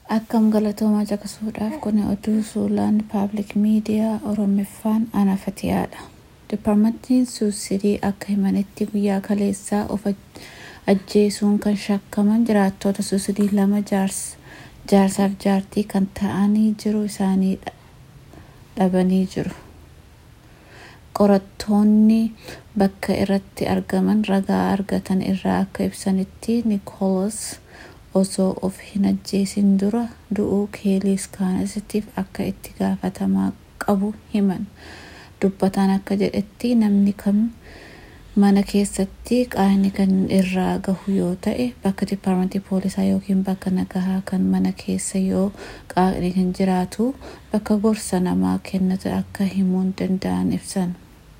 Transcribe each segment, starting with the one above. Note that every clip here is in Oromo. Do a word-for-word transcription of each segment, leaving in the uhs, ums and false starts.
Akkam galatoomaa caqasuudhaaf kun oduu Suulaan Public Media Oromiffaan Anafatiyaadha. Departmentiin Suusidii akka himanitti guyyaa kaleessaa of ajjeesuun kan shakkaman jiraattota Suusidii lama jaars jaarsaaf jaartii kan ta'anii jiru isaanii dhabanii jiru. Qorattoonni bakka irratti argaman ragaa argatan irraa akka ibsanitti Nicholas osoo of hin ajjeesin dura du'uu Keelii Skaanasiitiif akka itti gaafatamaa qabu himan. Dubbataan akka jedhetti namni kam mana keessatti qaanii kan irraa gahu yoo ta'e bakka dipaarmentii poolisaa yookiin bakka nagahaa kan mana keessa yoo qaanii kan jiraatu bakka gorsa namaa kennatu akka himuun danda'an ibsan.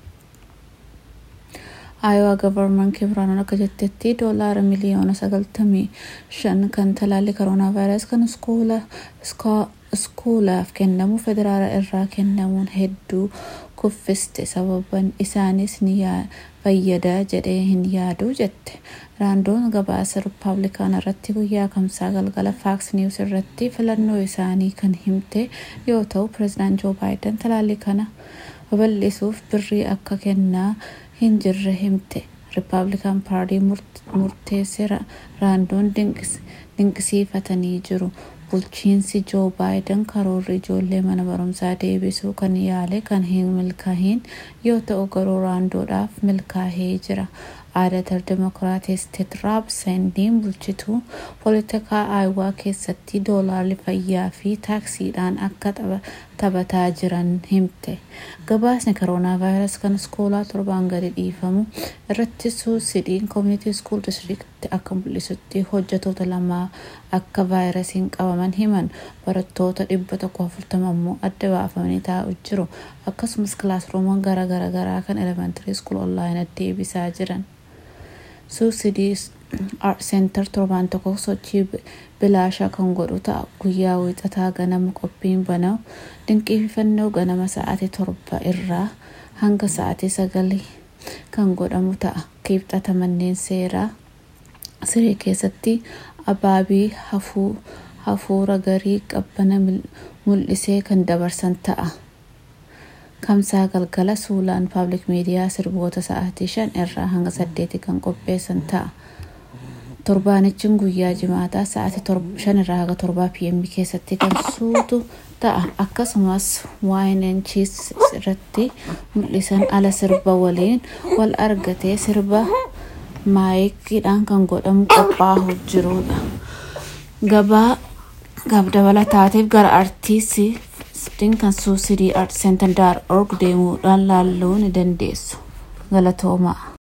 Iowa government Kibraanon akka jettetti doolaara miliyoona sagaltamii shan kan talaalli coronavirus kan iskoola iskoolaaf kennamu federaala irraa kennamuun hedduu kuffiste sababan isaanis ni fayyada jedhee hin yaadu jette. Raandoon gabaasa Republikaan irratti guyyaa kamsaa galgala Fox News irratti filannoo isaanii kan himte yoo ta'u President Joe Biden talaalli kana babal'isuuf birrii akka kennaa hin jirre himte. Republican Party murteessera raandoon dinqisiifatanii jiru. Bulchiinsi Joe Biden karoorri ijoollee mana barumsaa deebisuu kan yaale kan hin milkaa'in yoo ta'u garuu raandoodhaaf milkaa'ee jira. Aadatar Demokiraatist Rob Sandiin bulchituu poolitikaa Iowa keessatti doolaarli fayyaa fi taaksiidhaan akka taphataa jiran himte. Gabaasni coronavirus kan iskoolaa torbaan gadi dhiifamu irratti Suusidiin Community School District akka mul'isutti hojjetoota lama akka vaayirasiin qabaman himan. Barattoota dhibba tokko afurtama immoo adda baafamanii taa'u jiru. Akkasumas kilaasruumoon gara gara garaa kan elementary school online deebisaa jiran. Suusidii Art Center torbaan tokko sochii bilaashaa kan godhu ta'a. Guyyaa wiixataa ganama qophiin banamu dinqisiifannoo ganama sa'aatii torba irraa hanga sa'aatii sagalii kan godhamu ta'a. Kibxata manneen seeraa siree keessatti abaabii hafuura garii qabbana mul'isee kan dabarsan ta'a. Kamsaa galgala Suulaan Public Media sirboota sa'aatii shan irraa hanga saddeetii kan qopheessan ta'a. Torbaanichi guyyaa jimaataa sa'aatii shan irraa hanga torbaa p m keessatti kan suutu ta'a. Akkasumas wine and cheese irratti mul'isan ala sirba waliin wal argatee sirba maayikiidhaan kan godhamu qophaa'u jirudha. Gabaa dabalaataatiif gara artiistii kan Suusidii Art Center dot org deemuudhaan laaluu ni dandeessu. Galatoomaa.